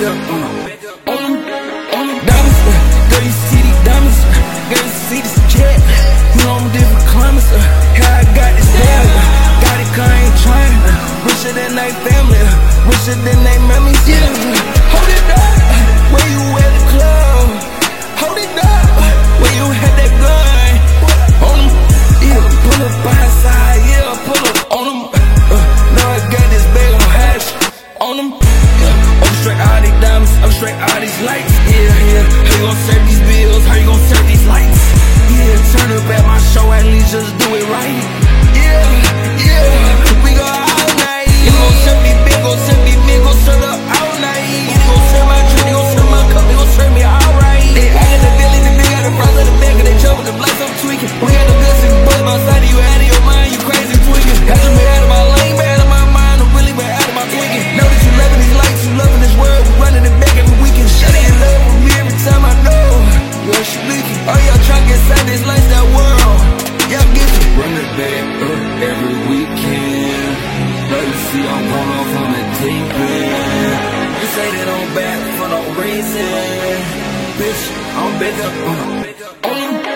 big up on them diamonds. Girl, you see these diamonds. Girl, you see this jet. You know I'm different climates. How I got this bag. Got it 'cause I ain't trying. Richer than they family. Richer than they memories. Yeah. Hold it up. Where you at the club? Hold it up. Where you had that gun? On them. Yeah, pull up by side. Yeah, pull up on them. Now I got this bag on hash. On them. Yeah. I'm straight out these diamonds. I'm straight out these lights. Yeah. How you gon' serve these bills? How you gon' serve these lights? Yeah, turn up at my show, at least just do it right. Yeah, we go all night. You gon' serve me big, gon' serve me big, gon' serve up all night. You gon' serve my drink, you gon' serve my cup, you gon' serve me alright. They add the belly, the big out the front of the back, and they jumping the lights, I'm tweaking. We got the goods and buzz outside of you, out of your mind, you crazy tweaking. Got you been out of my lane, been out of my mind, I'm really been out of my tweaking. Know that you loving these lights, you loving this world, we running it back every weekend. Shut it in love with me every time I know. Yeah, she leaking. Oh, y'all tryna get inside this lifestyle world. Y'all get it. Run it back up every weekend. Let you see I'm going off on the deep end. You say that I'm bad for no reason. Bitch, I'm big up on them.